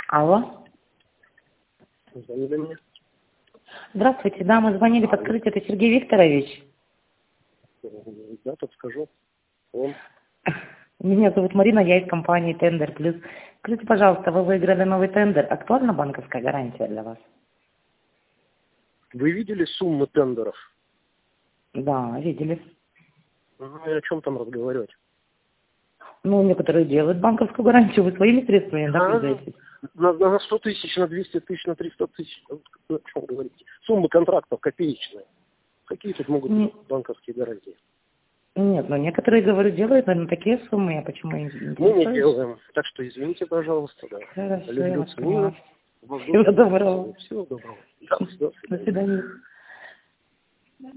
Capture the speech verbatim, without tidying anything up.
Алло. Звонили мне? Здравствуйте, да, мы звонили подкрыть, это Сергей Викторович. Да, подскажу. Он. Меня зовут Марина, я из компании Тендер Плюс. Скажите, пожалуйста, вы выиграли новый тендер. Актуальна банковская гарантия для вас? Вы видели суммы тендеров? Да, видели. Ну, и о чем там разговаривать? Ну, некоторые делают банковскую гарантию, вы своими средствами, да, А, пользуетесь? на, на сто тысяч, на двести тысяч, на триста тысяч. О чем говорите? Суммы контрактов копеечные. Какие тут могут быть банковские гарантии? Нет, но некоторые, говорю, делают, наверное, такие суммы, я почему не интересуюсь? Мы не делаем. Так что извините, пожалуйста. Да. Хорошо, я Люблю, вас ценю. поняла. Всего доброго. Всего доброго. Да, до свидания. До свидания.